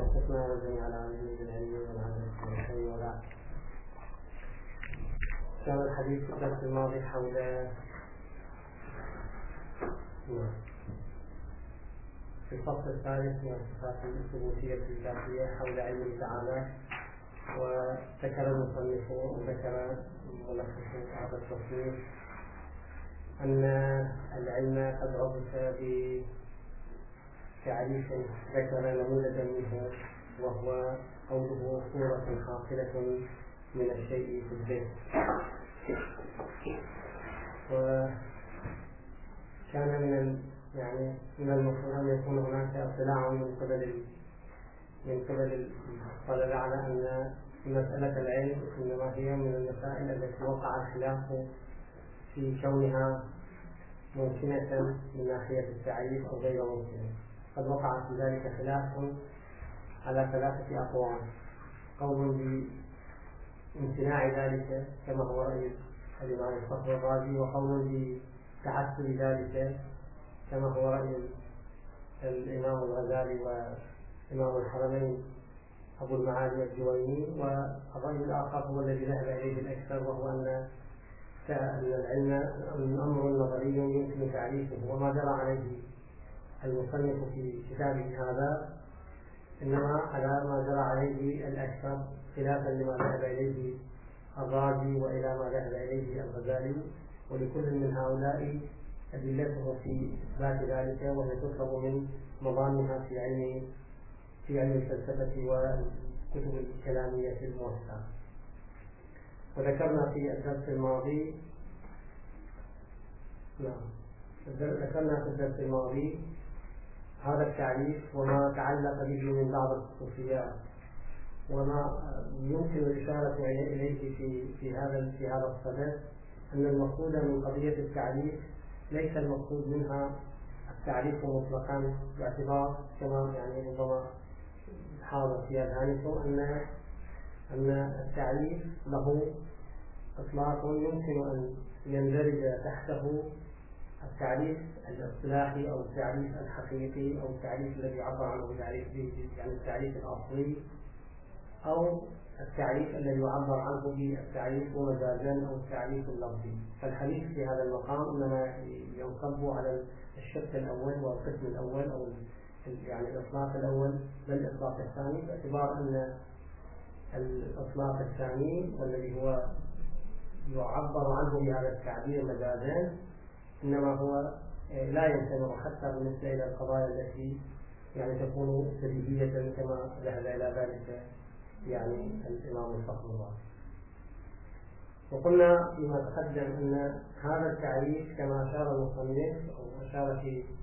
أنفسنا وجميع العالمين بالعلم والعمل والخير والعافية. كان الحديث في الدرس الماضي حول في الفصل الثالث من الصفات الثبوتية الذاتية حول علمه تعالى، وذكر المصنف وذكر ملخص هذا التصنيف أن العلم قد عرف بتعريف ذكر نموذجا منه، وهو قوله صورة حاصلة من الشيء في الذهن. وكان من المفروض أن يكون هناك اطلاع من قبل الطلبة على أن مسألة العلم إنما هي من المسائل التي وقع الخلاف في كونها ممكنة من ناحية التعريف أو غير ممكنة. قد وقع في ذلك خلاف على ثلاثة أقوال: قول بامتناع ذلك كما هو رأي الإمام الفخر الرازي، وقول بتعسر ذلك كما هو رأي الإمام الغزالي وإمام الحرمين أبو المعالي الجويني. والرأي الآخر هو الذي ذهب إليه الأكثر، وهو أن العلم أمر نظري يمكن تعريفه، وما جرى عليه المصنف في كتابه هذا إنما على ما جرى عليه الأكثر، خلافا لما ذهب إليه الرازي وإلى ما ذهب إليه الغزالي، ولكل من هؤلاء أدلته في إثبات ذلك، وهي تطلب من مضامها في علم الفلسفة والكتب الكلامية الموسعة. وذكرنا في الدرس الماضي هذا التعريف وما تعلق به من بعض الخصوصيات، وما يمكن الإشارة إليه في هذا الصدد، أن المقصود من قضية التعريف ليس المقصود منها التعريف مطلقا، باعتبار كما ربما حاضر في أذهانكم أن التعريف له إطلاق يمكن أن يندرج تحته التعريف الاصطلاحي أو التعريف الحقيقي أو التعريف الذي عبر عنه التعريف الأصلي، أو التعريف الذي يعبر عنه بالتعريف مجازا أو التعريف اللفظي. فالحديث في هذا المقام إنما ينصب على الشق الأول والقسم الأول أو الإطلاق الأول لا الإطلاق الثاني، باعتبار أن الإطلاق الثاني والذي هو يعبر عنه بهذا التعبير مجازا إنما هو لا يمتنع حتى بالنسبة إلى القضايا التي تكون سلبية كما ذهب إلى ذلك الإمام الفخر الرازي. وقلنا فيما تقدم أن هذا التعريف كما أشار المصنف أو أشار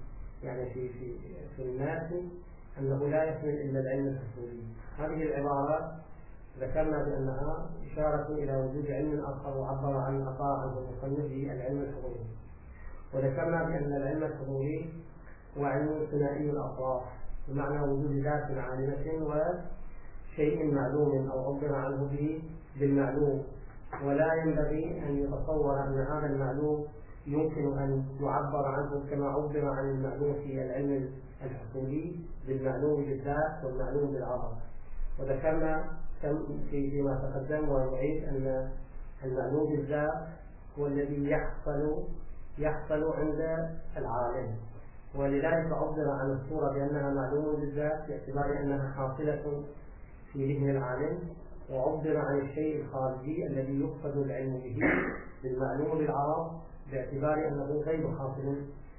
في الناس أنه لا يشمل إلا العلم الحصولي. هذه العبارة ذكرنا بأنها إشارة إلى وجود علم آخر وعبر عنه المصنف بالعلم الحضوري، وذكرنا بأن العلم الحضوري هو علم ثنائي الأطراف، بمعنى وجود ذات عالمة وشيء معلوم أو عبر عنه بالمعلوم، ولا ينبغي أن يتصور أن هذا المعلوم يمكن أن يعبر عنه كما عبر عن المعلوم في العلم الحصولي بالمعلوم بالذات والمعلوم بالعرض. وذكرنا فيما تقدم ونعيد أن المعلوم بالذات هو الذي يحصل عند العالم، ولذلك عبر عن الصورة بأنها معلوم بالذات باعتبار أنها حاصلة في ذهن العالم، وعبر عن الشيء الخارجي الذي يقصد العلم به بالمعلوم بالعرض باعتبار أنه غير حاصل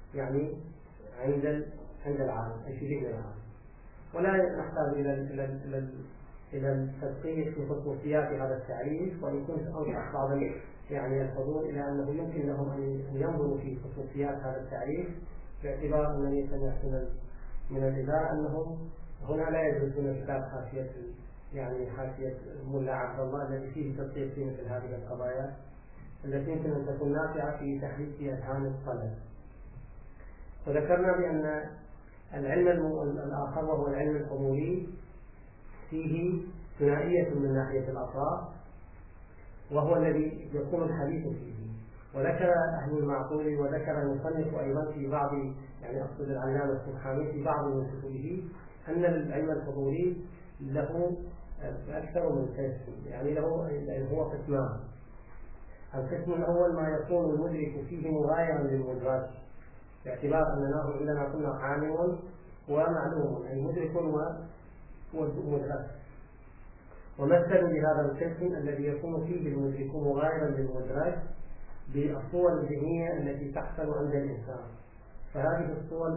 عند العالم أي في ذهن العالم. ولا نحتاج إلى التدقيق في خصوصيات هذا التعريف، وإن كنت أنصح بعض الحضور إلى أنه يمكن لهم أن ينظروا في خصوصيات هذا التعريف، باعتبار أنني سمعت من الإذاعة أنهم هنا لا يدرسون كتاب حاشية ملا عبد الله الذي فيه تدقيق في مثل هذه القضايا التي يمكن أن تكون نافعة في تحريك أذهان الطلبة. وذكرنا بأن العلم الآخر وهو العلم الحضوري فيه ثنائية من ناحية الأطراف، وهو الذي يكون الحديث فيه. وذكر أهل المعقول وذكر المصنف أيضا في بعض أقصد العلامة السبحاني في بعض من كتبه أن العلم الحضوري له أكثر من قسم، يعني هو قسمان. القسم الأول ما يكون المدرك فيه مغايرا للمدرك، باعتبار أننا عندنا كنا عالم ومعلوم، أي مدرك ومدرك. ومثل لهذا القسم الذي يكون فيه المدرك مغايرا للمدرك بالصور الذهنية التي تحصل عند الإنسان. فهذه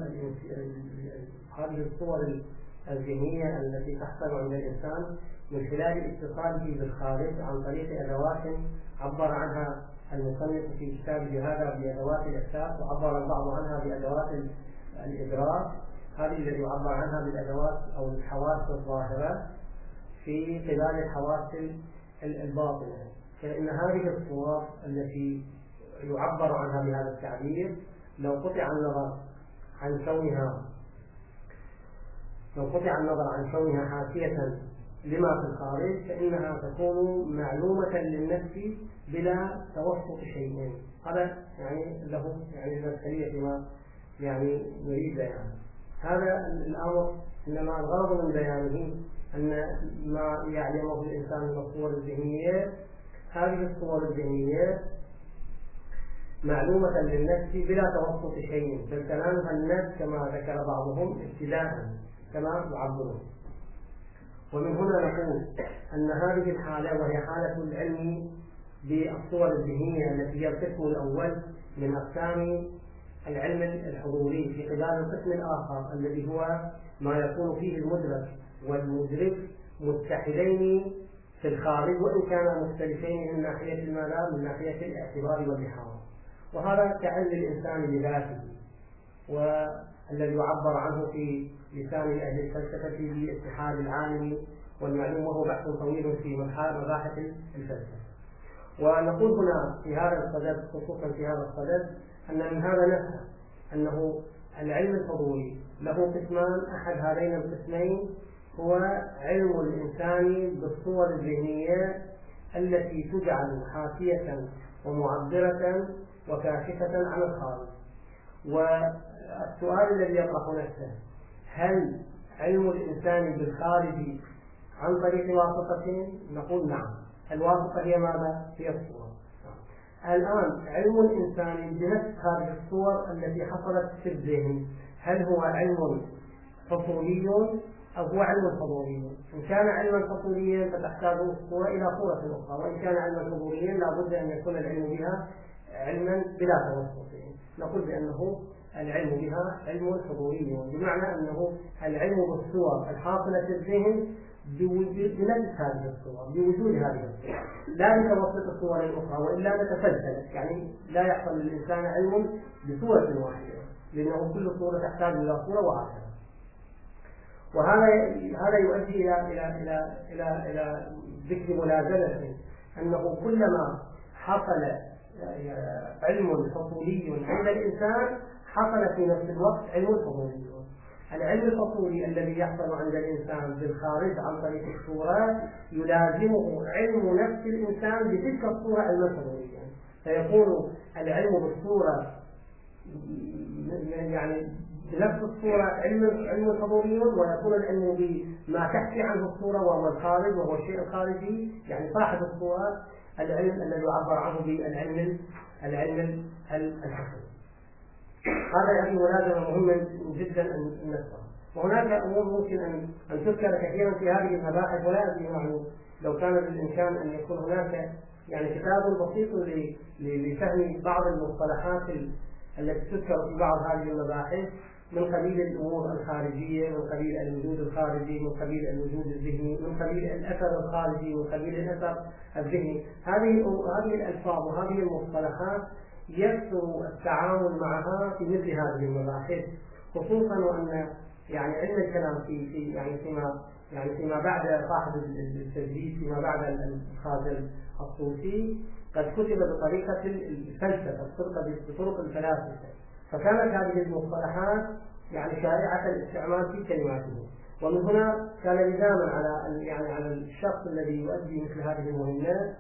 الصور الذهنية التي تحصل عند الإنسان من خلال اتصاله بالخارج عن طريق أدوات عبر عنها المصنف في كتابه هذا بأدوات الإحساس، وعبر البعض عنها بأدوات الإدراك. هذه التي يعبر عنها بالأدوات أو الحواس الظاهرة في خلال الحواس الباطنة. فإن هذه الصور التي يعبر عنها بهذا التعبير لو قطع النظر عن كونها حاشية لما في الخارج، فإنها تكون معلومة للنفس بلا توسط شيء. هذا له الإشكالية فيما نريد بيانه. هذا الأمر إنما الغرض من بيانه أن ما يعلمه الإنسان من الصور الذهنية، هذه الصور الذهنية معلومة للنفس بلا توسط شيء، بل تنالها النفس كما ذكر بعضهم ابتداء كما يعبرون. ومن هنا نقول أن هذه الحالة وهي حالة العلم بالصور الذهنية التي هي القسم الأول من أقسام العلم الحضوري، في قبال القسم الآخر الذي هو ما يكون فيه المدرك والمدرك متحدين في الخارج، وإن كانا مختلفين من ناحية من ناحية الاعتبار والإحاطة. وهذا كعلم الإنسان بذاته، والذي يعبر عنه في لسان أهل الفلسفة باتحاد العالم والمعلوم، وهو بحث طويل في مباحث الفلسفة. ونقول هنا في هذا الصدد، خصوصا في هذا الصدد، أن من هذا نفهم أنه العلم الحضوري له قسمان. أحد هذين القسمين هو علم الإنسان بالصور الذهنية التي تجعل حافية ومعبرة وكاشفة عن الخارج. والسؤال الذي يطرح نفسه: هل علم الإنسان بالخارج عن طريق واسطة؟ نقول نعم. الواسطة هي ماذا؟ هي الصورة. الآن علم الإنسان بنفس هذه الصور التي حصلت في الذهن، هل هو علم حصولي أو هو علم حضوري؟ إن كان علما حصوليا فتحتاج الصورة إلى صورة أخرى، وإن كان علما حضوريا لابد أن يكون العلم بها علما بلا توسط. نقول بأنه العلم بها علم حضوري، بمعنى أنه العلم بالصور الحاصلة في الذهن بنفس هذه الصور، بوجود هذه الصور، لا بتوسط الصور الأخرى، وإلا نتفلسف. لا يحصل للإنسان علم بصورة واحدة، لأنه كل صورة تحتاج إلى صورة وهكذا. وهذا يؤدي إلى ذكر ملازمة أنه كلما حصل علم حصولي عند الإنسان حصل في نفس الوقت علم حضوري. العلم الحصولي الذي يحصل عند الإنسان بالخارج عن طريق الصورة يلازمه علم نفس الإنسان بتلك الصورة علما حضوريا، فيكون العلم بالصورة بنفس الصورة علم حضوري، ويكون العلم بما تحكي عنه الصورة وهو الخارج وهو الشيء الخارجي، صاحب الصورة، العلم الذي يعبر عنه بالعلم الحقيقي. هذا ملازمة مهمة جدا أن نفهم. وهناك أمور ممكن أن تذكر كثيرا في هذه المباحث، ولا أدري لو كان بالإمكان أن يكون هناك كتاب بسيط لفهم بعض المصطلحات التي تذكر في بعض هذه المباحث، من قبيل الأمور الخارجية، من قبيل الوجود الخارجي، من قبيل الوجود الذهني، من قبيل الأثر الخارجي، من قبيل الأثر الذهني. هذه الألفاظ وهذه المصطلحات يكثر التعامل معها في مثل هذه المباحث، خصوصا وأن علم الكلام فيما بعد صاحب التجديد، فيما بعد الخازن الصوفي، قد كتب بطريقة الفلسفة، بطرق الفلاسفة، فكانت هذه المصطلحات شائعة الاستعمال في كلماته. ومن هنا كان لزاما على الشخص الذي يؤدي مثل هذه المهمات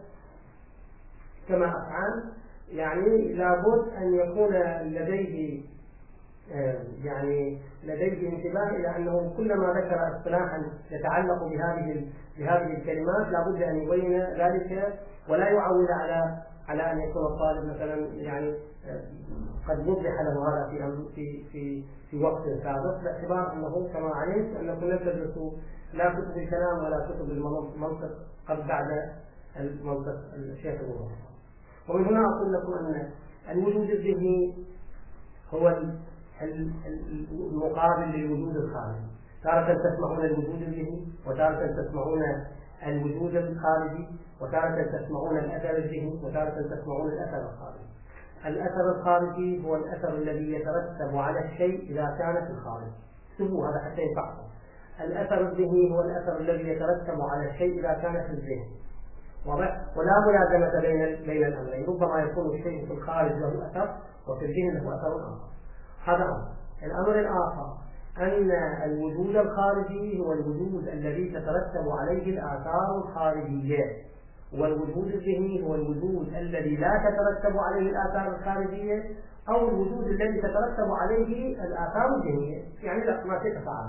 كما أفعل، لابد أن يكون لديه يعني لديه انتباه إلى أنه كلما ذكر اصطلاحا يتعلق بهذه الكلمات لابد أن يبين ذلك ولا يعول على أن يكون الطالب مثلا يعني قد وضح له هذا في وقت سابق، باعتبار أنه كما علمت أنكم لم تدرسوا لا كتب الكلام ولا كتب المنطق قد بعد المنطق الشيخ الوهاب. ومن هنا أقول لكم أن الوجود الذهني هو المقابل للوجود الخارجي. تارة تسمعون الوجود الذهني، وتارة تسمعون الوجود الخارجي، وتارة تسمعون الأثر الذهني، وتارة تسمعون الأثر الخارجي. الأثر الخارجي هو الأثر الذي يترتب على الشيء إذا كان في الخارج. اكتبوا هذا حتى ينفعكم. الأثر الذهني هو الأثر الذي يترتب على الشيء إذا كان في الذهن. ولا ملازمة بين الأمرين، ربما يكون الشيء في الخارج له أثر وفي الذهن له أثر آخر. هذا أمر. الأمر الآخر أن الوجود الخارجي هو الوجود الذي تترتب عليه الآثار الخارجية، والوجود الذهني هو الوجود الذي لا تترتب عليه الآثار الخارجية أو الوجود الذي تترتب عليه الآثار الذهنية. يعني لا ما تتفاعل.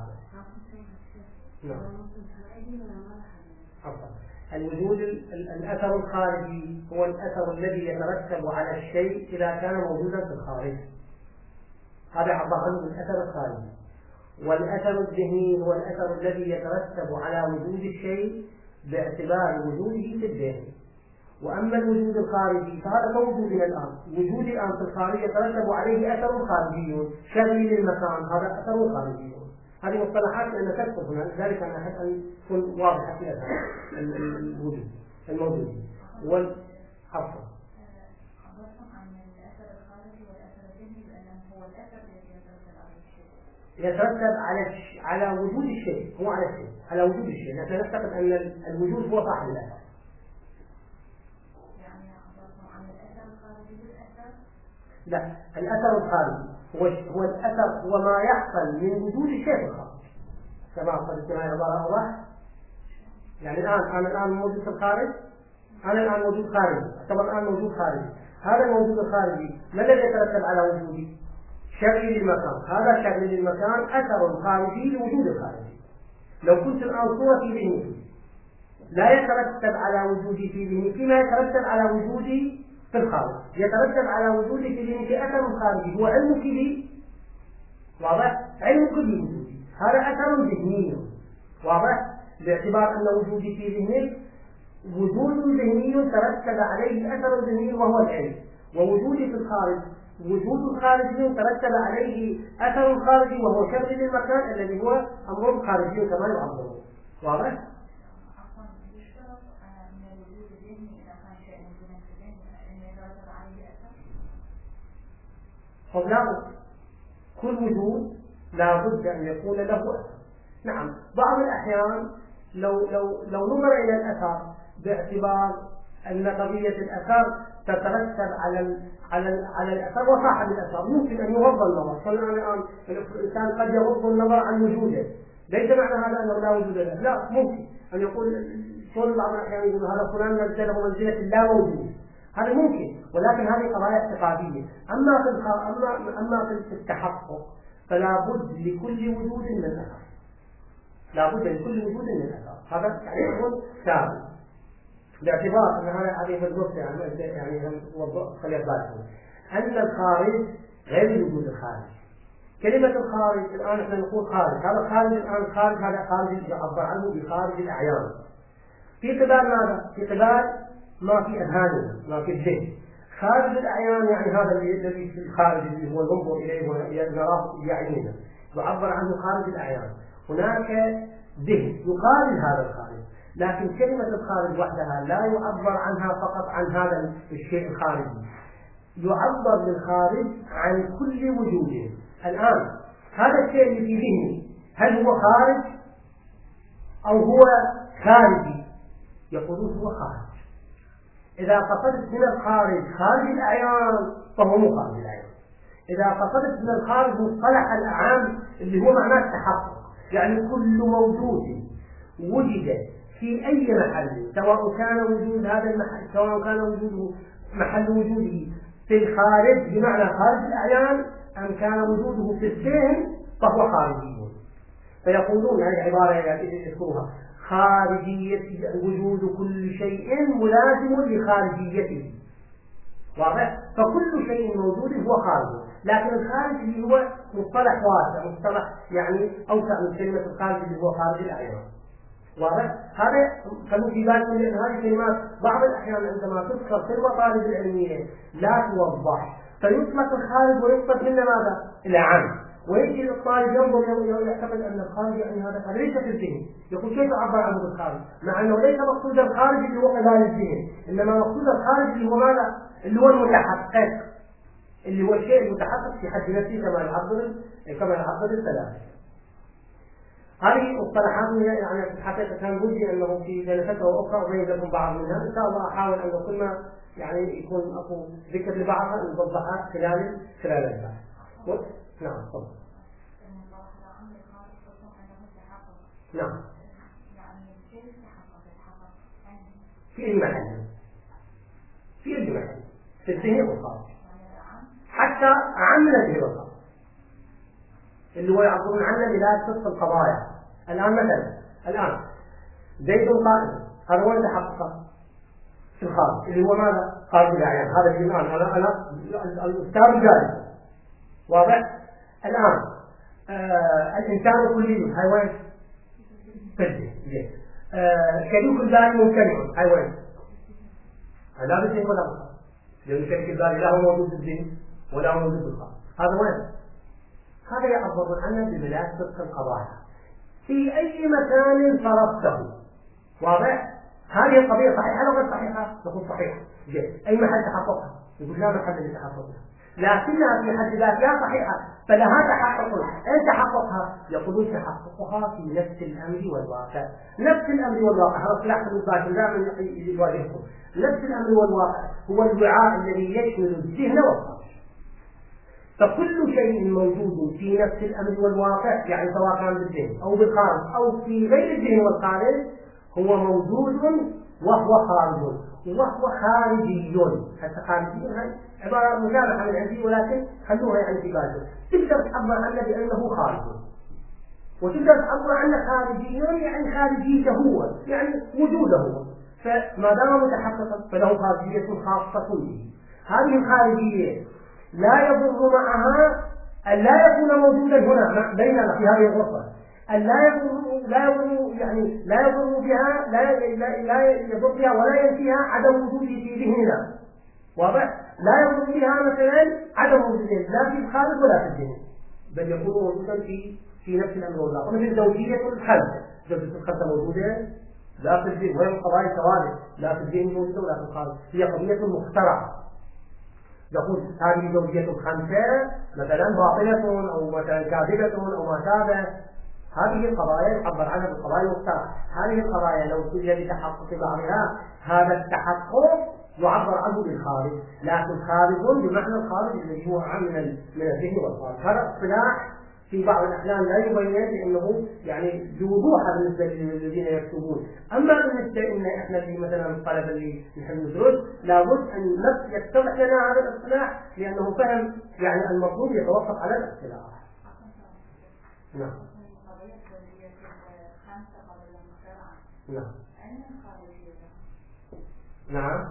الوجود الأثر الخارجي هو الأثر الذي يترتب على الشيء إذا كان موجودا في الخارج. هذا عبر عنه الأثر الخارجي. والأثر الذهني هو الأثر الذي يترتب على وجود الشيء باعتبار وجوده في الذهن. وأما الوجود الخارجي فهذا كوجودنا الآن. وجودي الآن في الخارج يترتب عليه أثر خارجي، شغلي للمكان هذا أثر خارجي. هذه مصطلحات لأنها تذكر هنا، لذلك أنا أحب أن تكون واضحة في الوجود الموجود. والعفو. يترتب على وجود الشيء، مو على الشيء، على وجود الشيء. نحن نعتقد أن الوجود هو صاحب الأثر. يعني عن الأثر الخارجي بالأثر؟ لا، الأثر الخارجي هو الأثر، هو ما يحصل من وجود الشيء في الخارج. تمام؟ قد تكون عبارة أوضح. يعني أنا الآن موجود في الخارج، أنا الآن موجود خارجي، أعتبر الآن موجود خارجي. هذا الموجود الخارجي ما الذي يترتب على وجودي؟ شغلي للمكان. هذا شغلي للمكان أثر خارجي لوجود الخارجي. لو كنت الآن صورة في ذهني لا يترتب على وجودي في ذهني فيما يترتب على وجودي في الخارج. يترتب على وجودي في ذهني في أثر خارجي هو علمك لي. واضح؟ علمك لوجودي هذا أثر ذهني. واضح؟ باعتبار أن وجودي في ذهنك وجود ذهني ترتب عليه أثر ذهني وهو العلم. ووجودي في الخارج وجود خارجي ترتب عليه أثر خارجي وهو شغل للمكان الذي هو أمر خارجي كما يعبر. واضح؟ لا، كل وجود لا بد أن يكون له أثر. نعم، بعض الأحيان لو نظر إلى الأثر باعتبار أن قضية الأثر تترتب على الأثر وصاحب الأثر، ممكن أن يغض النظر. الآن الإنسان قد يغض النظر عن وجوده، ليس معنى هذا أنه لا وجود له، لا، ممكن أن يقول شلون بعض الأحيان يقول هذا فلان منزله منزلة لا موجود، هذا ممكن، ولكن هذه قضايا اعتقادية. أما في التحقق فلا بد لكل وجود من الأثر، لا بد لكل وجود من الأثر. هذا تعريف ثابت باعتبار أن هذه بالضبط يعني خلي بالكم أن الخارج غير الوجود الخارج. كلمة الخارج الآن احنا نقول خارج، هذا الخارج الآن خارج، هذا خارج يعبر عنه بخارج الأعيان. في قبال ماذا؟ في قبال ما في أذهاننا، ما في الذهن. خارج الأعيان يعني هذا الذي في الخارج اللي هو ننظر إليه ونراه بأعيننا، يعبر عنه خارج الأعيان. هناك ذهن يقابل هذا الخارج، لكن كلمة الخارج وحدها لا يعبر عنها فقط عن هذا الشيء الخارجي، يعبر بالخارج عن كل وجود. الآن هذا الشيء اللي في ذهني هل هو خارج أو هو خارجي؟ يقولون هو خارج. إذا فقدت من الخارج خارج الأعيان فهو مو خارج الأعيان. إذا فقدت من الخارج مصطلح الأعام اللي هو معناه التحقق، يعني كل موجود وجد في أي محل، سواء كان وجود هذا المحل، سواء كان وجوده محل وجوده في الخارج بمعنى خارج الأعيان أم كان وجوده في الذهن فهو خارجي. فيقولون هذه عبارة يذكرها: خارجية وجود كل شيء ملازم لخارجيته. واضح؟ فكل شيء موجود هو خارج، لكن الخارج اللي هو مصطلح واسع، مصطلح يعني أوسع من كلمة الخارج اللي هو خارج الأعيان. واضح؟ هذا خلوا في بالكم، لأن هذه الكلمات بعض الأحيان عندما تذكر في المطالب العلمية لا توضح، فيطلق الخارج ويقصد منه ماذا؟ العام. ويجي الطالب ينظر يعتقد أن الخارج يعني هذا ليس في الذهن، يقول كيف أعبر عنه بالخارج؟ مع أنه ليس مقصود الخارج اللي هو خلال الذهن، إنما مقصود الخارج اللي هو ماذا؟ اللي هو المتحقق، اللي هو الشيء المتحقق في حد نفسه كما يعبر الثلاثة. هذه مصطلحات يعني في الحقيقة كان ودي أنه في جلسات أخرى أبين لكم بعض منها، إن شاء الله أحاول أن كل ما يعني يكون أكو ذكر لبعضها نوضحها خلال البحث. نعم طبعا. نعم. في أي محل؟ في أي محل؟ في الذهن والخارج. حتى أعم من الذهن والخارج. اللي هو يعبرون عنه بلا تصف القضايا. الآن مثلا زيد قائم، هذا هو يتحقق في الخارج اللي هو ماذا؟ خارج الأعيان. هذا اللي الآن أنا الأستاذ جالس. واضح؟ الآن الإنسان كلي حيوان فردي. شريك البال ممتنع حيوان. لا بالذهن ولا بالخارج، لأن شريك البال لا هو موجود بالذهن ولا هو موجود بالخارج. هذا وين؟ هذا يعبر عنه ببلاد صدق القضايا في أي مكان صرفته. واضح؟ هذه القضية صحيحة أو غير صحيحة؟ نقول صحيحة. أي محل تحققها؟ يقول لا محل لتحققها، لكنها في حد ذاتها صحيحة فلها تحقق. أين تحققها؟ يقولون تحققها في نفس الأمر والواقع. نفس الأمر والواقع هذا صلاح المباشر دائما يواجهكم. نفس الأمر والواقع هو الوعاء الذي يشمل الذهن والخارج. فكل شيء موجود في نفس الأمر والواقع، يعني سواء كان بالذهن أو بالخارج أو في غير الذهن والخارج، هو موجود وهو خارج وهو خارجي. حتى خارجي هاي عبارة مجامعة من عندي، ولكن خلوها يعني في بالكم. تقدر تعبر عنه بأنه خارج، وتقدر تعبر عنه خارجي يعني خارجيته هو، يعني وجوده هو. فما دام متحققا فله خارجية خاصة به. هذه الخارجية لا يضر معها أن لا يكون موجودا هنا بيننا في هذه الغرفة، أن لا يضر بها ولا ينفيها عدم وجوده في ذهننا. واضح؟ لا يضر بها مثلا عدم وجوده لا في الخارج ولا في الذهن، بل يكون موجودا في نفس الأمر والواقع. مثل زوجية الخمسة، زوجية الخمسة موجودة لا في الذهن، وهي قضايا ثوابت لا في الذهن موجودة ولا في الخارج، هي قضية مخترعة. يقول هذه زوجية الخمسة مثلا باطلة أو مثلا كاذبة أو ما شابه. هذه القضايا يعبر عنها بالقضايا المخترعة. هذه القضايا لو سئل بتحقق بعضها، هذا التحقق يعبر عنه بالخارج، لكن خارج بمعنى الخارج الذي هو عام من الذهن والخارج. هذا اصطلاح في بعض الأحيان لا يبين لأنه يعني بوضوح بالنسبة للذين يكتبون. أما بالنسبة إن إحنا في مثلا الطلبة اللي نحن ندرس لابد أن يتضح لنا هذا الاصطلاح، لأنه فهم يعني المطلوب يتوقف على الاصطلاح. نعم. نعم.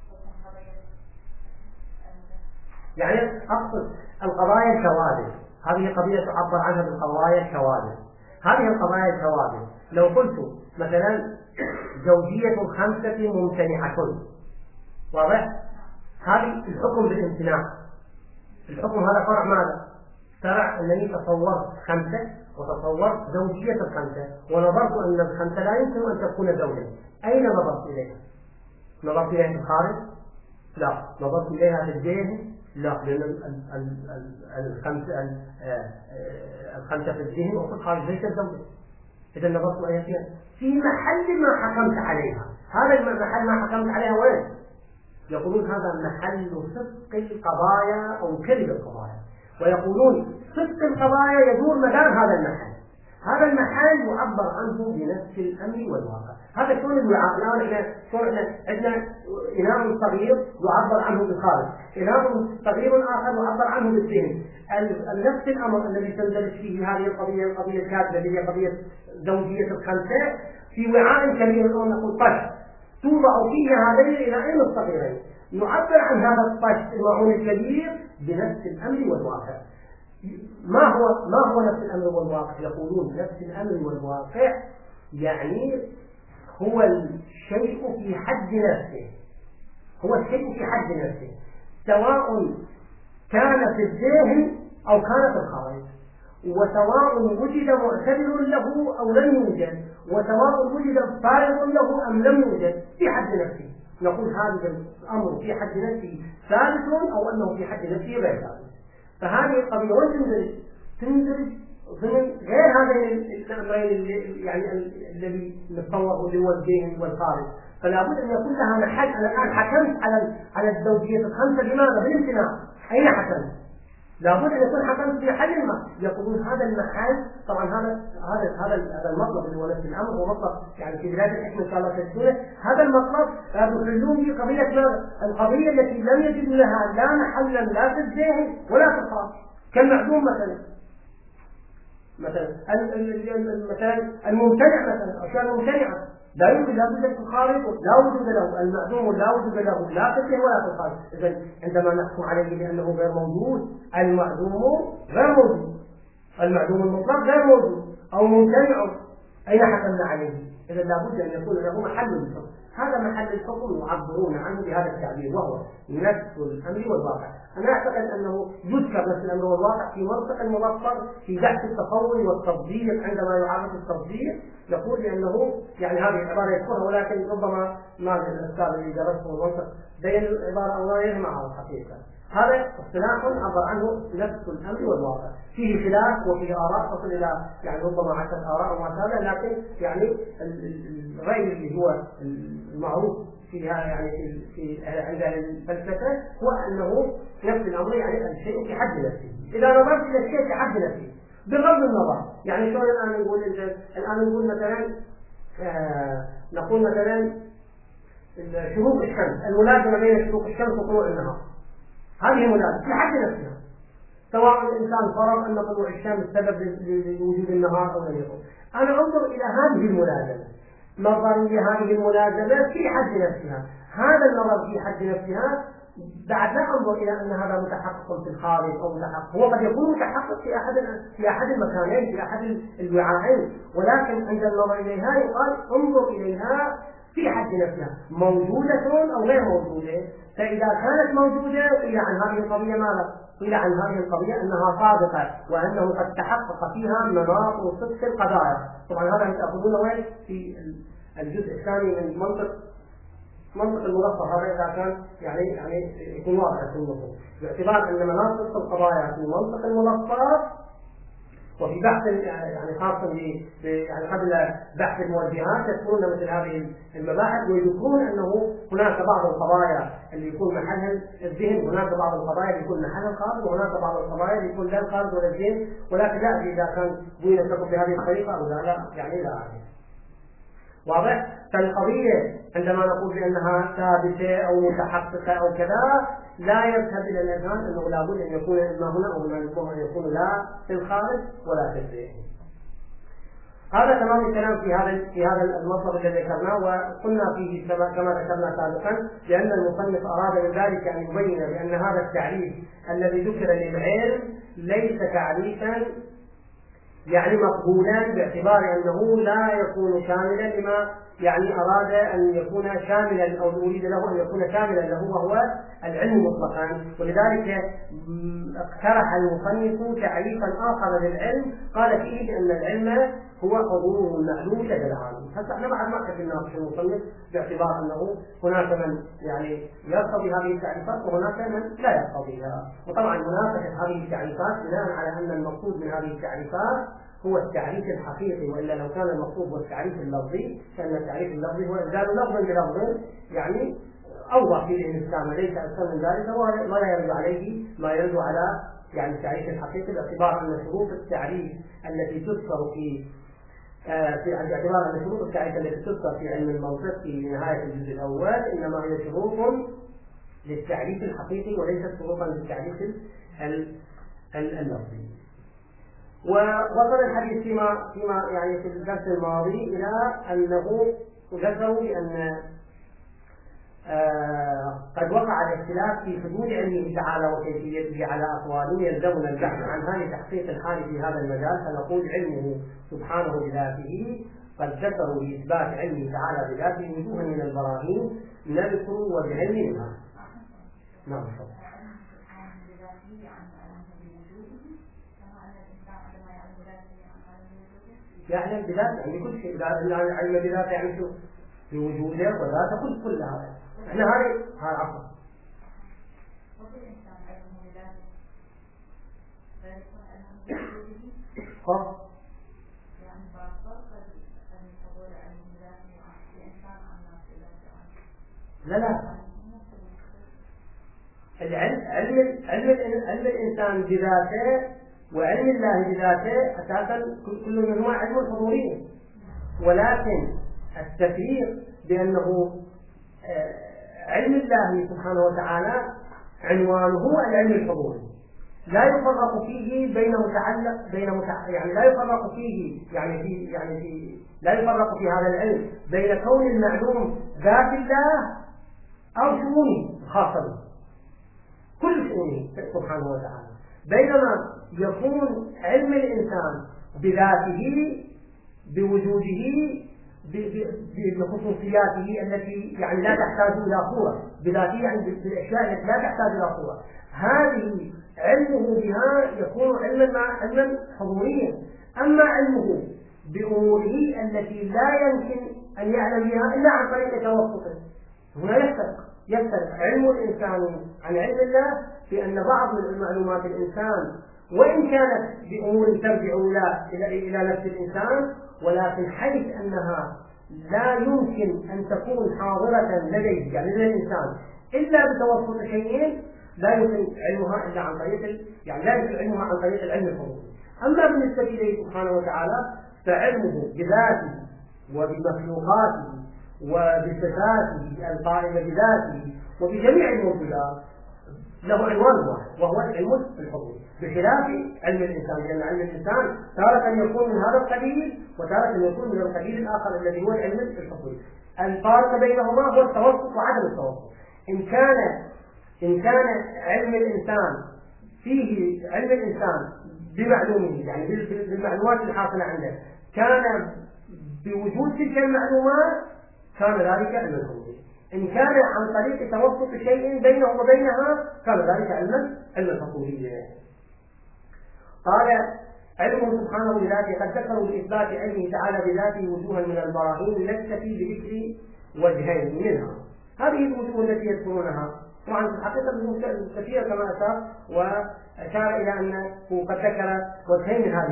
يعني أقصد القضايا الشواذ، هذه قضية تعبر عنها بالقضايا الشواذ. هذه القضايا الشواذ لو قلت مثلا زوجية الخمسة ممتنعة، واضح؟ هذه الحكم بالامتناع. الحكم هذا فرع ماذا؟ فرع أنني تصورت خمسة وتصورت زوجية الخمسة، ونظرت أن الخمسة لا يمكن أن تكون زوجة. أين نظرت إليها؟ نظرت إليها في الخارج؟ لا. نظرت إليها في الذهن؟ لا، لأن الخمسة في الذهن وفي الخارج ليست زوجة. إذا نظرت إليها في محل ما حكمت عليها. هذا المحل ما حكمت عليها وين؟ يقولون هذا محل صدق القضايا أو كذب القضايا، ويقولون صدق القضايا يدور مدار هذا المحل. هذا المحل يعبر عنه بنفس الأمر والواقع. هذا شلون الوعاء؟ الآن احنا عندنا إناء صغير يعبر عنه بالخارج، إناء صغير آخر يعبر عنه بالذهن. نفس الأمر الذي تندرج فيه هذه القضية الكاتبة اللي هي قضية زوجية الخمسة في وعاء كبير أو نقول طش توضع فيه هذين الإناءين الصغيرين، يعبر عن هذا الطش المعون الكبير بنفس الأمر والواقع. ما هو نفس الأمر والواقع؟ يقولون نفس الأمر والواقع يعني هو الشيء في حد نفسه، هو الشيء في حد نفسه، سواء كان في الذهن أو كان في الخارج، وسواء وجد معتبر له أو لم يوجد، وسواء وجد فارغ له أم لم يوجد، في حد نفسه. نقول هذا الأمر في حد نفسه ثابت أو أنه في حد نفسه غير ثابت. فهذه القضية تندرج ضمن غير هذين الأمرين يعني الذي نتصوره اللي هو الذهن والخارج. فلا بد أن يكون لها محل. أنا الآن حكمت على الزوجية الخمسة، لماذا؟ بالامتناع. أين حكمت؟ لابد أن يكون حكمت في محل ما. يقولون هذا المحل، طبعا هذا المطلب اللي هو نفس الأمر، هو مطلب يعني في بداية الحكمة إن شاء الله تسجيله. هذا المطلب يحلون به قضية ماذا؟ القضية التي لم يجد لها لا محلا لا في الذهن ولا في الخارج، كالمعدوم مثلا الممتنع مثلا، أشياء ممتنعة لا يوجد لا وجود في الخارج لا وجود له، المعدوم لا وجود له لا في الذهن ولا في الخارج. إذا عندما نحكم عليه بأنه غير موجود، المعدوم غير موجود، المعدوم المطلق غير موجود أو ممتنع، أين حكمنا عليه؟ إذا لابد أن يكون له محل الحكم. هذا محل الحكم يعبرون عنه بهذا التعبير، وهو نفس الأمر والواقع. أنا أعتقد أنه يذكر نفس الأمر والواقع في منطق المبصر في بحث التصور والتصديق. عندما يعرف التصديق يقول بأنه يعني هذه العبارة يذكرها، ولكن ربما ما الأستاذ اللي درسه المنطق بين العبارة أو غيرها معه الحقيقة. هذا اصطلاح عبر عنه نفس الأمر والواقع، فيه خلاف وفيه آراء تصل إلى يعني ربما 10 آراء وما شابه، لكن يعني الرأي اللي هو المعروف فيها يعني في عند الفلسفة هو أنه نفس الأمر، يعني الشيء في حد نفسه. إذا نظرت إلى الشيء في حد نفسه بغض النظر، يعني شلون الآن نقول مثلا نقول مثلا شروق الشمس، الملازمة بين شروق الشمس وطلوع النهار، هذه ملازمة في حد نفسها، سواء الإنسان فرض أن طلوع الشمس سبب لوجود النهار أو لم يكن. أنا أنظر إلى هذه الملازمة، نظري لهذه الملازمة في حد نفسها، هذا النظر في حد نفسها بعد لا أنظر إلى أن هذا متحقق في الخارج أو متحقق، هو قد يكون متحقق في أحد المكانين في أحد الوعاءين، ولكن عند النظر إليها يقال انظر إليها في حد نفسها موجودة أو غير موجودة. فإذا كانت موجودة قيل عن هذه القضية ماذا؟ قيل عن هذه القضية أنها صادقة وأنه قد تحقق فيها مناط صدق القضايا. طبعا هذا تأخذونه وين؟ في الجزء الثاني من منطق الملخص. هذا إذا كان يعني يكون واضح في النصوص، باعتبار أن مناط صدق القضايا في منطق الملخص وفي بحث يعني خاصة يعني قبل بحث الموجهات يذكرون مثل هذه المباحث، ويذكرون أنه هناك بعض القضايا اللي يكون محلها الذهن، هناك بعض القضايا اللي يكون محلها الخارج، وهناك بعض القضايا اللي يكون لا الخارج ولا الذهن، ولكن لا أدري إذا كان بين تكون بهذه الطريقة أو لا يعني لا أعرف. واضح؟ فالقضية عندما نقول بأنها ثابتة أو متحققة أو كذا لا يذهب إلى الأذهان أنه لابد أن يكون إما هنا أو أن يكون لا في الخارج ولا في الذهن. هذا تمام الكلام في هذا المطلب الذي ذكرناه، وقلنا فيه كما ذكرنا سابقا بأن المصنف أراد من ذلك أن يبين بأن هذا التعريف الذي ذكر للعلم ليس تعريفا يعني مقبولا، باعتبار أنه لا يكون شاملا لما يعني أراد أن يكون شاملا أو يريد له أن يكون شاملا له وهو العلم مطلقا. ولذلك اقترح المصنف تعريفا آخر للعلم قال فيه أن العلم هو حضور المعلوم لدى العالم. هسه احنا بعد ما كتبنا في المصنف باعتبار أنه هناك من يعني يرتضي هذه التعريفات وهناك من لا يرتضيها، وطبعا مناقشة هذه التعريفات بناء على أن المقصود من هذه التعريفات هو التعريف الحقيقي، وإلا لو كان المقصود هو التعريف اللفظي فإن التعريف اللفظي هو إبدال لفظ بلفظ يعني أوضح في الإنسان، ليس أكثر من ذلك، ولا يرد عليه ما يرد على يعني التعريف الحقيقي، باعتبار أن شروط التعريف التي تذكر في باعتبار أن شروط التعريف التي تذكر في علم المنطق في نهاية الجزء الأول إنما هي شروط للتعريف الحقيقي وليست شروطا للتعريف اللفظي. ووصل الحديث فيما يعني في الدرس الماضي إلى أنه ذكروا بأن قد وقع الاختلاف في حدود علمه تعالى وكيفيته على أقوال يلزمنا البحث عنها لتحقيق الحال في هذا المجال، فنقول علمه سبحانه بذاته قد ذكروا لإثبات علمه تعالى بذاته وجوها من البراهين نذكر وجهين منها. نعم. يعلم بذاته يعني كل شيء، علم بذاته يعني شو؟ بوجوده وذاته كل هذا. احنا هذا عفوا. لا علم الإنسان بذاته وعلم الله بذاته أساسا كل منهما علم حضوري، ولكن التفريق بأنه علم الله سبحانه وتعالى عنوانه العلم الحضوري، لا يفرق فيه يعني لا يفرق فيه لا يفرق في هذا العلم بين كون المعلوم ذات الله أو شؤونه الخاصة به، كل شؤونه سبحانه وتعالى، بينما يكون علم الإنسان بذاته بوجوده بخصوصياته التي يعني لا تحتاج إلى صورة، بذاته يعني بالأشياء التي لا تحتاج إلى صورة، هذه علمه بها يكون علما حضوريا. أما علمه بأموره التي لا يمكن أن يعلم بها إلا عن طريق توسطه، هنا يفترق علم الإنسان عن علم الله، في أن بعض من معلومات الإنسان وإن كانت بأمور ترجع إلى نفس الإنسان، ولكن حيث أنها لا يمكن أن تكون حاضرة لديه يعني لدى الإنسان إلا بتوسط شيئين، لا يمكن علمها إلا عن طريق لا يمكن علمها عن طريق العلم الحضوري. أما بالنسبة إليه سبحانه وتعالى فعلمه بذاته وبمخلوقاته وبصفاته القائمة بذاته وبجميع الموجودات له عنوان واحد وهو العلم الحضوري، بخلاف علم الإنسان، لأن علم الإنسان تارة يكون من هذا القبيل وتارة يكون من القبيل الآخر الذي هو العلم الحضوري. الفارق بينهما هو التوسط وعدم التوسط. إن كان علم الإنسان فيه علم الإنسان بمعلومه يعني بالمعلومات الحاصلة عنده كان بوجود تلك المعلومات كان ذلك علم الحضوري. إن كان عن طريق توسط شيء بينه وبينها كان ذلك علم الحضوري. قال علمه سبحانه بذاته قد ذكروا لإثبات علمه تعالى بذاته وجوها من البراهين نكتفي بذكر وجهين منها. هذه الوجوه التي يذكرونها طبعا في الحقيقة كثيرة كما أشار، وأشار إلى أنه قد ذكر وجهين من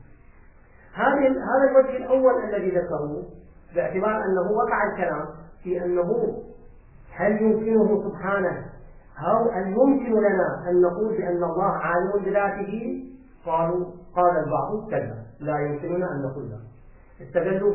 هذا الوجه الأول الذي ذكروه، باعتبار أنه وقع الكلام في أنه هل يمكنه سبحانه أو هل يمكن لنا أن نقول بأن الله عالم بذاته؟ قال البعض كذا لا يمكننا أن نقول ذلك. استدلوا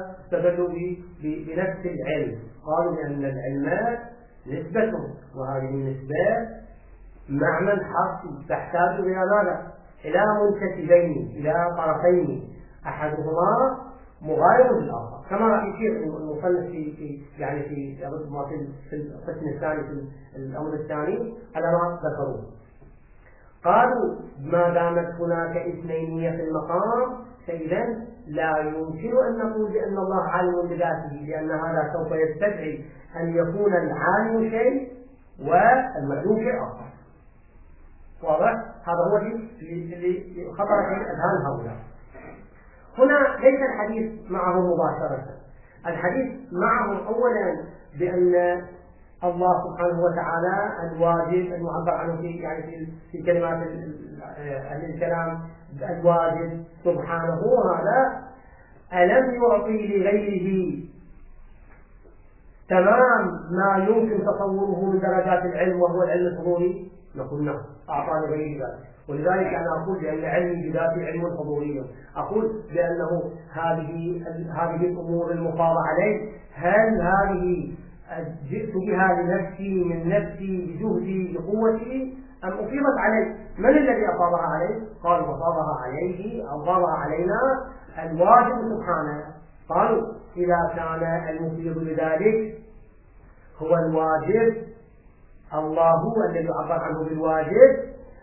بنفس العلم، قالوا بأن العلم نسبة، وهذه النسبة معنى حرفي تحتاج إلى ماذا؟ إلى منتسبين، إلى طرفين أحدهما مغاير للآخر، كما راح يصير المصنف في القسم الثاني في الأمر الثاني على ما ذكروه. قالوا ما دامت هناك اثنينية في المقام فإذا لا يمكن أن نقول بأن الله عالم بذاته، لأن هذا سوف يستدعي أن يكون العالم شيء والمعلوم شيء آخر. واضح؟ هذا هو اللي خطر في أذهان هؤلاء. هنا ليس الحديث معهم مباشرة، الحديث معهم أولا بأن الله سبحانه وتعالى الواجب المعبر عنه في كلمات أهل الكلام الواجب سبحانه، هذا ألم يعطي لغيره تمام ما يمكن تصوره من درجات العلم وهو العلم الحضوري؟ نقول نعم، أعطى لغيره ذلك. ولذلك أنا أقول بأن علمي بذاته علم حضوري، أقول بأنه هذه الأمور المفاضة علي، هل هذه جئت بها لنفسي من نفسي بجهدي بقوتي أم أفيضت علي؟ من الذي أفاضها عليه؟ قالوا أفاضها عليه أو أفاضها علينا الواجب سبحانه. قالوا إذا كان المفيض لذلك هو الواجب، الله هو الذي يعبر عنه بالواجب،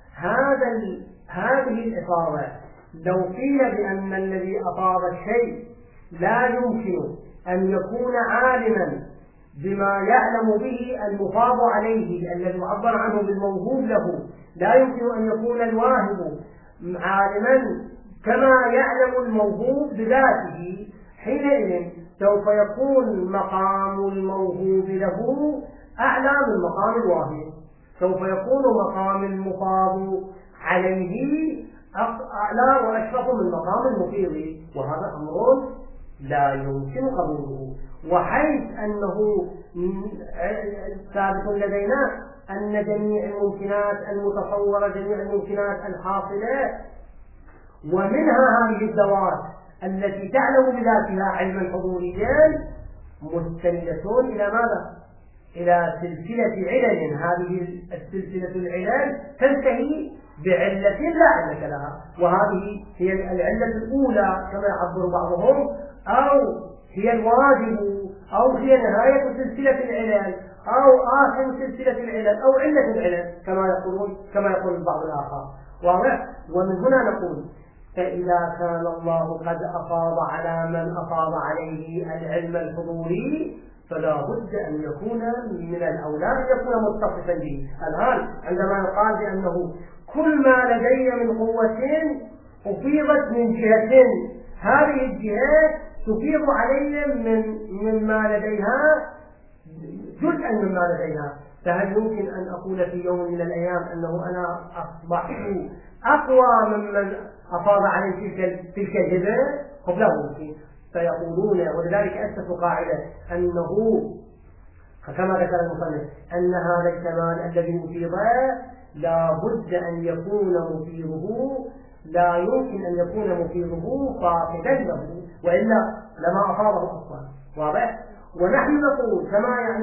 هذه الإفاضة لو قيل بأن الذي أفاض الشيء لا يمكن أن يكون عالما بما يعلم به المفاض عليه الذي يعبر عنه بالموهوب له، لا يمكن أن يكون الواهب عالما كما يعلم الموهوب بذاته، حينئذ سوف يكون مقام الموهوب له أعلى من مقام الواهب، سوف يكون مقام المفاض عليه أعلى وأشرف من مقام المفيض، وهذا أمر لا يمكن قبوله. وحيث أنه ثابت لدينا أن جميع الممكنات المتصورة، جميع الممكنات الحاصلة ومنها هذه الذوات التي تعلم بذاتها علما حضوريا مستندة إلى ماذا؟ إلى سلسلة علل، هذه السلسلة العلل تنتهي بعلة لا علة لها، وهذه هي العلة الأولى كما يعبر بعضهم، أو هي الواجب، أو هي نهاية سلسلة العلل، أو آخر سلسلة العلل، أو علة العلل كما يقول البعض الآخر. واضح؟ ومن هنا نقول فإذا كان الله قد أفاض على من أفاض عليه العلم الحضوري فلا بد أن يكون من الأولى أن يكون متصفا به. الآن عندما يقال بأنه كل ما لدي من قوة أفيضت من جهة، هذه الجهة تفيض علي من ما لديها جزءا مما لديها، فهل يمكن أن أقول في يوم من الأيام أنه أنا أصبحت أقوى ممن أفاض عليه تلك الهبة؟ لا ممكن. فيقولون، ولذلك أسسوا قاعدة أنه كما ذكر المصنف أن هذا الكمال الذي أفيضه لا بد أن يكون مفيضه، لا يمكن أن يكون مفيضه فاقدا له، وإلا لما أفاضه أصلا. واضح؟ ونحن نقول كما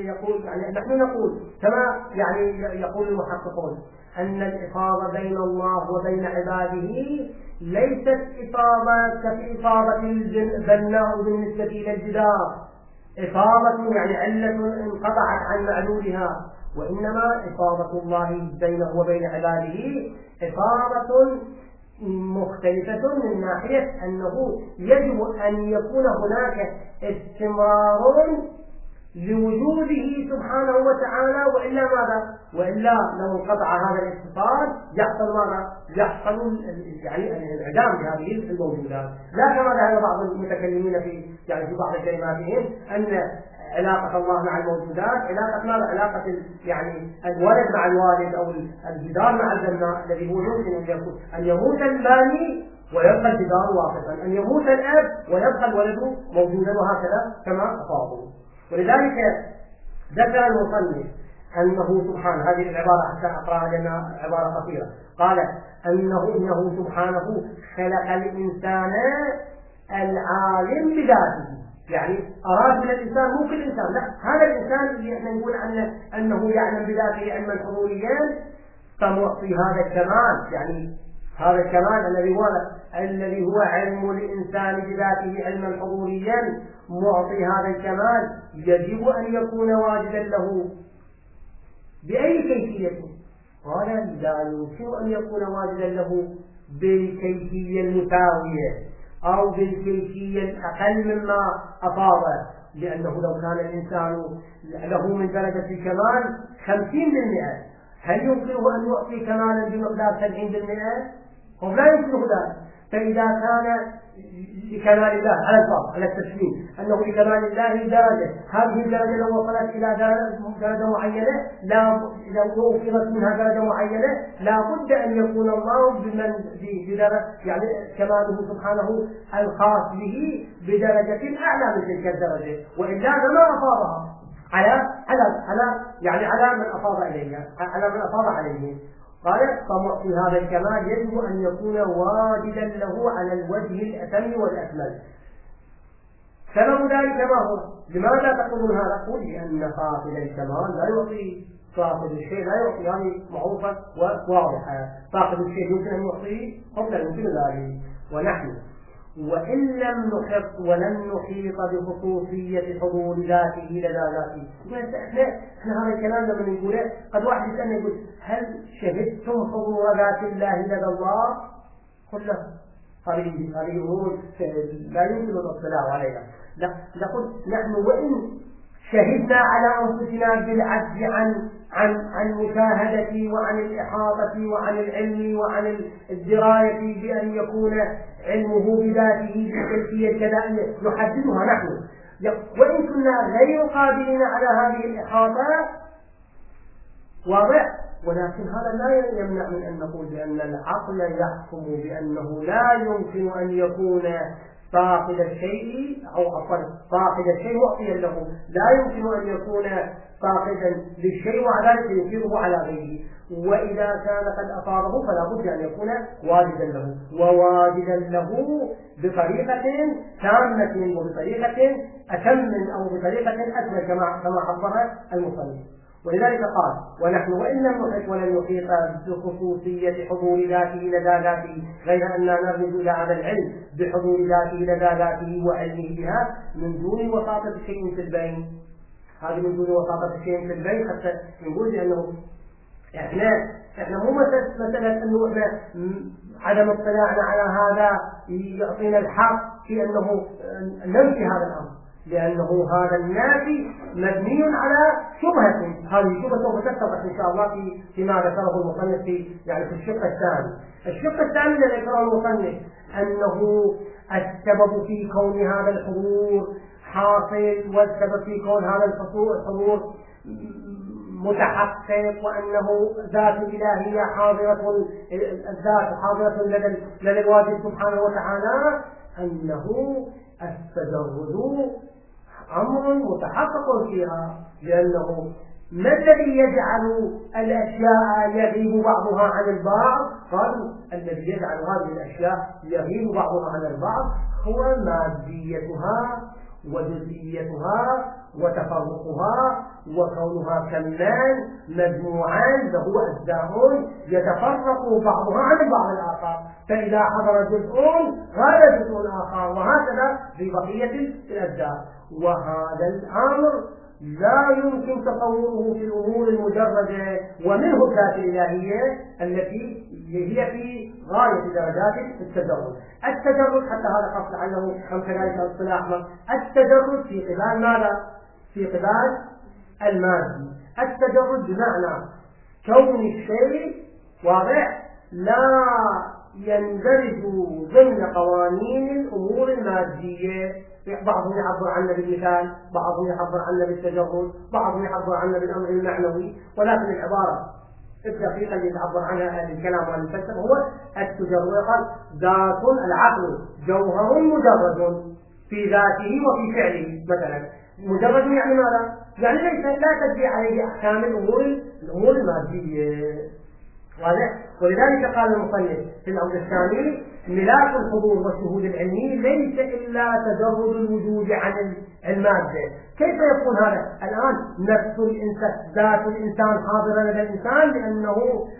يقول المحققون أن الإفاضة بين الله وبين عباده ليست إفاضة كإفاضة البناء بالنسبة إلى الجدار، إفاضة يعني علة انقطعت عن معلولها، وإنما إفاضة الله بينه وبين عباده إفاضة مختلفة من ناحية أنه يجب أن يكون هناك استمرار لوجوده سبحانه وتعالى، وإلا ماذا؟ وإلا لو انقطع هذا الاتصال يحصل ماذا؟ يحصل الانعدام بهذه الموجودات. لا كما ذهب بعض المتكلمين في بعض كلماتهم أن علاقة الله مع الموجودات علاقة ماذا؟ علاقة الولد مع الوالد أو الجدار مع البناء، الذي هو يمكن أن يموت الباني ويبقى الجدار واقفا، أن يموت الأب ويبقى الولد موجودا، وهكذا كما أفاضوا. ولذلك ذكر المصنف أنه سبحانه، هذه العبارة حتى أقرأها لأنها عبارة قصيرة، قال إنه سبحانه خلق الإنسان العالم بذاته، يعني أراد من الإنسان مو كل إنسان، لا، هذا الإنسان اللي احنا نقول أنه يعلم بذاته علما حضوريا فمعطي هذا الكمال، هذا الكمال الذي هو علم الإنسان بذاته علما حضوريا، معطي هذا الكمال يجب أن يكون واجدا له بأي كيفية؟ قال لا يمكن أن يكون واجدا له بالكيفية المساوية أو بالكيفية الأقل مما أفاض، لأنه لو كان الإنسان له من درجة الكمال 50%، هل يمكنه أن يعطي كمالا بمقدار 70%؟ لا يمكنه ذلك. فإذا كان لكمال الله على الفرض على التسليم أنه لكمال الله درجة، هذه الدرجة لو وصلت إلى درجة معينة، لو أخذت منها درجة معينة لا بد أن يكون الله بدرجة كماله سبحانه الخاص به بدرجة أعلى من تلك الدرجة، وإلا ما أفاضها على من أفاض إليها، على من أفاض عليه. قال فمعطي هذا الكمال يجب أن يكون واجدا له على الوجه الأتم والأكمل. سبب ذلك ما هو؟ لماذا تقولون هذا؟ قل لأن فاقد الكمال لا يعطي، فاقد الشيء لا يعطي، هذه معروفة وواضحة. فاقد الشيء يمكن أن يعطيه قبل يمكن ذلك. ونحن وإن لم نحط ولن نحيط بخصوصية حضور ذاته لدى ذاته. احنا هذا الكلام لما نقوله قد واحد يسألنا يقول هل شهدتم حضور ذات الله لدى الله؟ قل له هذه أمور لا يمكن الاطلاع عليها. نقول نحن وإن شهدنا على أنفسنا بالعجز عن مشاهدة وعن الإحاطة وعن العلم وعن الدراية بأن يكون علمه بذاته بكيفية كذا نحددها نحن، وإن كنا غير قادرين على هذه الإحاطة واضح، ولكن هذا لا يمنع من أن نقول بأن العقل يحكم بأنه لا يمكن أن يكون فاقد الشيء أو فاقد الشيء معطيا له، لا يمكن أن يكون فاقدا للشيء وذلك ينكره على غيره، وإذا كان قد أصابه فلا بد أن يكون واجدا له، وواجدا له بطريقة تامة وبطريقة أتم أو بطريقة أكمل كما عبر المصنف. ولذلك قال ونحن وإن لم نحط ولن نحيط بخصوصية حضور ذاته لدى ذاته، غير أننا نرمز إلى هذا العلم بحضور ذاته لدى ذاته وعلمه بها من دون وساطة شيء في البين. هذه من دون وساطة شيء في البين حتى نقول بأنه احنا مو مثلا أنه احنا عدم اطلاعنا على هذا يعطينا الحق في أنه ننفي هذا الأمر، لأنه هذا النافي مبني على شبهة. هذه الشبهة سوف تتضح إن شاء الله فيما ذكره المصنف في الشق الثاني. الشق الثاني الذي ذكره المصنف أنه السبب في كون هذا الحضور حاصل، والسبب في كون هذا الحضور متحقق، وأنه ذات الإلهية حاضرة، الذات حاضرة لدى الواجب سبحانه وتعالى، أنه التجرد أمر متحقق فيها، لأنه ما الذي يجعل الأشياء يغيب بعضها عن البعض؟ قالوا الذي يجعل هذه الأشياء يغيب بعضها عن البعض هو ماديتها وجزئيتها وتفرقها وكونها كمان مجموعان له أجزاء يتفرق بعضها عن البعض الآخر، فإذا حضر جزء غاب جزء آخر، وهكذا في بقية الأجزاء. وهذا الأمر لا يمكن تصوره في الأمور المجردة، ومنه الذات الإلهية التي هي في غاية درجات التجرد. التجرد حتى هذا قصد عنه هم كذلك الاصطلاح، التجرد في قبال ماذا؟ في قبال المادي. التجرد بمعنى كون الشيء واضح لا يندرج ضمن قوانين الأمور المادية. بعضهم يعبر عنه بالمثال، بعضهم يعبر عنه بالتجرد، بعضهم يعبر عنه بالأمر المعنوي، ولكن العبارة الدقيقة اللي يتعبر عنها أهل الكلام والفلسفة هو التجرد. قال ذات العقل جوهر مجرد في ذاته وفي فعله. مثلا مجرد يعني ماذا؟ يعني ليس لا تجري عليه أحكام الأمور المادية. ولذلك قال المصنف في الأمر الثاني ملاك الحضور والشهود العلمي ليس إلا تجرد الوجود عن المادة. كيف يكون هذا؟ الآن نفس الإنسان، ذات الإنسان حاضرة لدى الإنسان، لأنه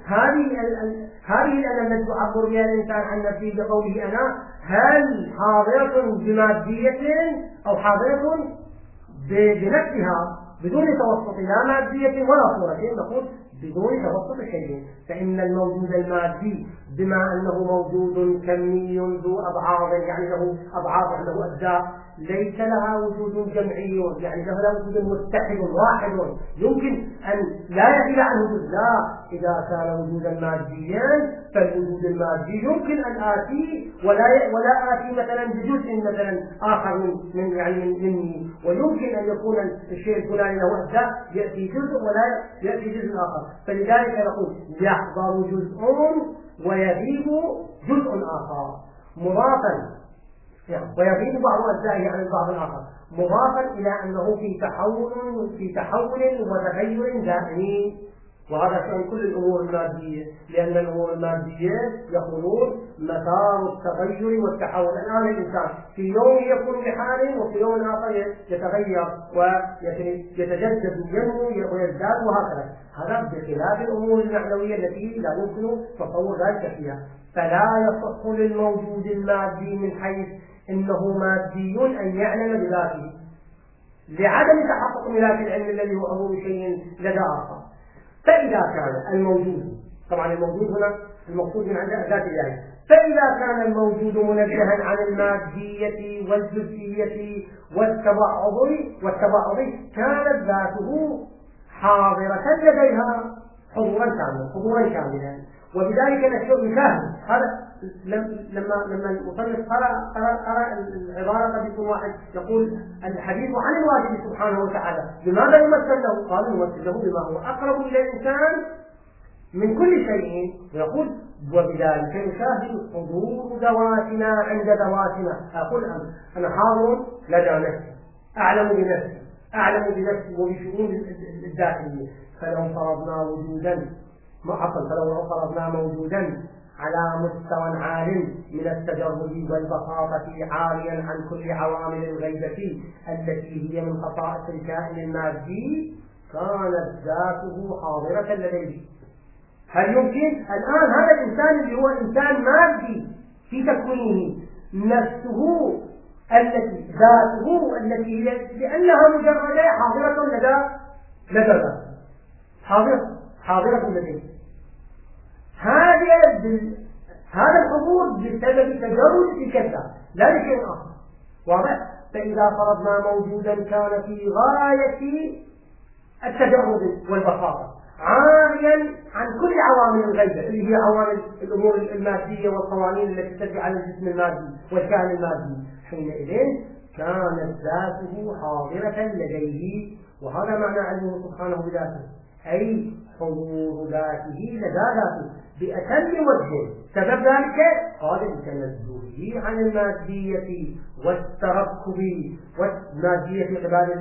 هذه الأنا التي تعبر بها الإنسان عن نفسه بقوله أنا، هل حاضرة بمادية أو حاضرة بنفسها بدون توسط لا مادية ولا صورة؟ نقول بدون توسط شيء. فإن الموجود المادي بما أنه موجود كمي ذو أبعاض، يعني له أبعاض له أجزاء، ليس لها وجود جمعي، يعني له وجود متحد واحد يمكن أن لا يغيب عنه جزء. لا، إذا كان وجودا ماديا فالوجود المادي يمكن أن آتي ولا آتي مثلا بجزء مثلا آخر مني، ويمكن أن يكون الشيء الفلاني له أجزاء يأتي جزء ولا يأتي جزء آخر. فلذلك نقول يحضر جزء ويغيب جزء آخر مضافا، ويغيب بعض أجزائه عن البعض الآخر، مضافا إلى أنه في تحول وتغير دائمي. وهذا شأن كل الأمور المادية، لأن الأمور المادية يقولون مسار التغير والتحول. الآن الإنسان في يوم يكون بحال وفي يوم آخر يتغير ويتجدد وينمو ويزداد وهكذا. هذا بخلاف الأمور المعنوية التي لا يمكن تصور ذلك فيها. فلا يصح للموجود المادي من حيث إنه مادي أن يعلم بذاته لعدم تحقق ملاك العلم الذي هو أمر شيء لدى آخر. فإذا كان الموجود، طبعا الموجود هنا المقصود من عند ذات الله، فإذا كان الموجود منزها عن المادية والجزئية والتبعض كانت ذاته حاضرة لديها حضورا كاملا، وبذلك نشاهد هذا. لما المصنف قرأ العبارة قد يكون واحد يقول الحديث عن الواجب سبحانه وتعالى بماذا يمثل له؟ قال يمثل له بما هو أقرب إلى الإنسان من كل شيء، ويقول وبذلك نشاهد حضور ذواتنا عند ذواتنا. أقول أنا حاضر لدى نفسي، أعلم بنفسي وبشؤون الداخلية. فلو فرضنا موجودا على مستوى عال من التجرد والبساطة عاريا عن كل عوامل الغيبة التي هي من خصائص الكائن المادي كانت ذاته حاضرة لديه. هل يمكن الآن هذا الإنسان اللي هو إنسان مادي في تكوينه نفسه ذاته التي هي لأنها مجردة حاضرة لدى حاضرة لديه. هذا الحضور بسبب تجرد في كذا لا لشيء آخر. واضح؟ فإذا فرضنا موجودا كان في غاية التجرد والبساطة عاريا عن كل عوامل الغيبة اللي هي عوامل الأمور المادية والقوانين التي تجري على الجسم المادي والكائن المادي، حينئذ كانت ذاته حاضرة لديه. وهذا معنى علمه سبحانه بذاته، أي حضور ذاته لدى ذاته بأتم وجه. سبب ذلك قال بتنزهه عن المادية والتركب والمادية في قبال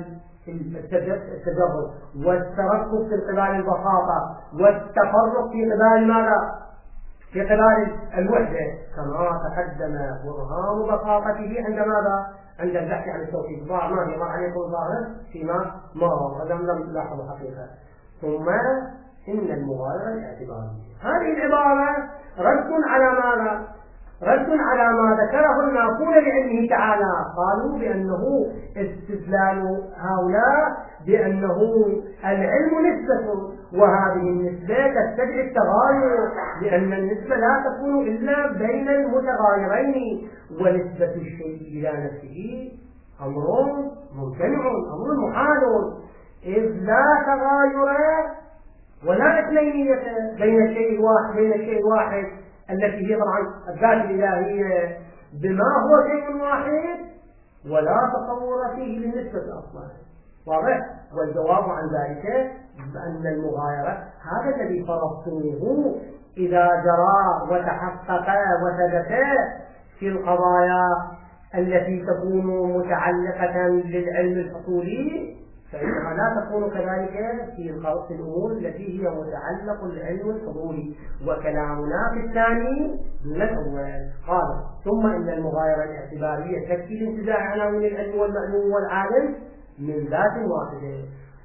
التجرد، والتركب في قبال البساطة، والتفرق في قبال ماذا؟ في قبال الوحدة، كما تقدم برهان بساطته عند ماذا؟ عند البحث عن التوحيد. ظاهر ما يضع عليكم ظاهر فيما مر، هذا لم نلاحظ حقيقة. ثم إن المغايرة الاعتبارية، هذه العبارة رد على ماذا؟ رد على ما ذكره الناقون لعلمه تعالى. قالوا بأنه استدلال هؤلاء بأنه العلم نسبة، وهذه النسبة تستدعي التغاير، لأن النسبة لا تكون إلا بين المتغايرين، ونسبة الشيء إلى نفسه أمر ممتنع، أمر محال، إذ لا تغاير ولا اثنينية بين الشيء الواحد التي هي طبعا الذات الإلهية بما هو شيء واحد، ولا تصور فيه للنسبة أصلا. واضح؟ والجواب عن ذلك بأن المغايرة هذا الذي فرضتموه إذا جرى وتحقق وثبت في القضايا التي تكون متعلقة بالعلم الحصولي، فإنها لا تكون كذلك في الأمور التي هي متعلق بالعلم الحضوري. وكلامنا في الثاني دون الأول. قال ثم إن المغايرة الاعتبارية تكفي لانتزاع عناوين العلم والمعلوم والعالم من ذات واحدة.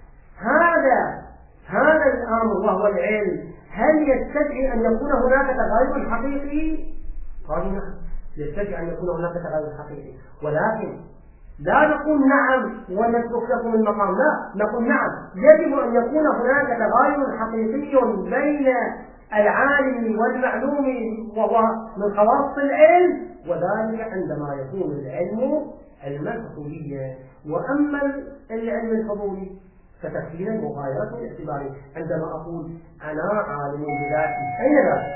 هذا الأمر وهو العلم هل يستدعي أن يكون هناك تغير حقيقي؟ قال نعم، يستدعي أن يكون هناك تغير حقيقي، ولكن لا نقول نعم ونترك لكم المقام، لا نقول نعم، يجب أن يكون هناك تغاير حقيقي بين العالم والمعلوم وهو من خواص العلم، وذلك عندما يكون العلم علما حصوليا. وأما العلم الحضوري فتكفينا المغايرة الاعتبارية. عندما أقول أنا عالم بذاتي، أين ذاتي؟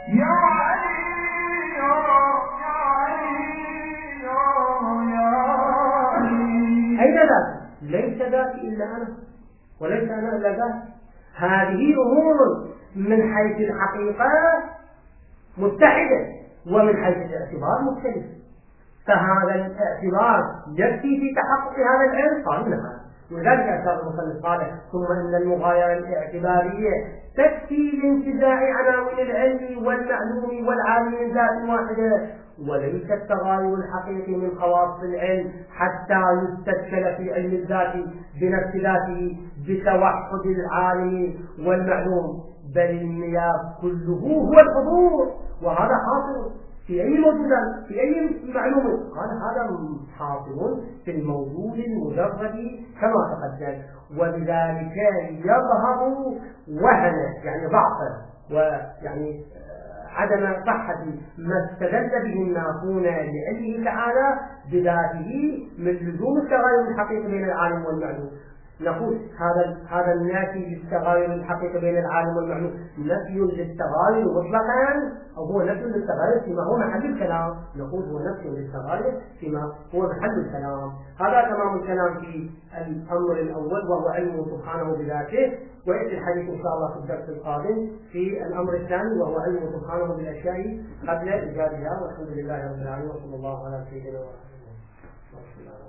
أين ذاتي؟ ليس ذاتي إلا أنا، وليس أنا إلا ذاتي. هذه أمور من حيث الحقيقة متحدة، ومن حيث الاعتبار مختلف. فهذا الاعتبار يكفي في تحقق هذا العلم؟ قال نعم. ولذلك أشار المصنف قال ثم إن المغايرة الاعتبارية تكفي لانتزاع عناوين العلم والمعلوم والعالم من ذات واحدة، وليس التغاير الحقيقي من خواص العلم حتى يستشكل في علم الذات بنفس ذاته بتوحد العالم والمعلوم، بل المياه كله هو الحضور، وهذا حاصل في أي موجود في أي معلوم، هذا حاصل في الموجود المجرد كما تقدم، وبذلك يظهر وهنا يعني ضعفا ويعني عدم صحة ما استدل به الناقون لعلمه تعالى بذاته من لزوم التغاير الحقيقي بين العالم والمعلوم. نقول هذا النافي للتغاير الحقيقي بين العالم والمعلوم نفي للتغاير مطلقا، أو هو نفي للتغاير فيما هو محل الكلام، نقول هو نفي للتغاير فيما هو محل الكلام. هذا تمام الكلام في الأمر الأول وهو علمه سبحانه بذاته، ويأتي الحديث إن شاء الله في الدرس القادم في الأمر الثاني وهو علمه سبحانه بالأشياء قبل إيجادها. والحمد لله رب العالمين، وصلى الله على سيدنا محمد.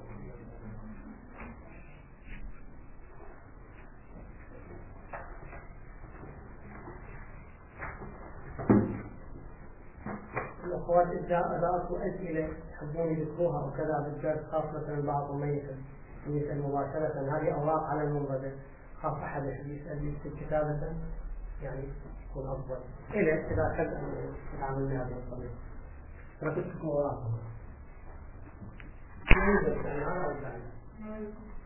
الأخوات إذا أضاءتوا أسئلة يحبون يذكروها وكذا بالدرس، خاصة بعضهم يسأل مباشرة، هذه أوراق على المنبذ، خاف أحد يسأل يكتب كتابة يعني يكون أفضل إذا أحب أن يتعامل بهذه الطريقة. ركبتكم أوراقهم.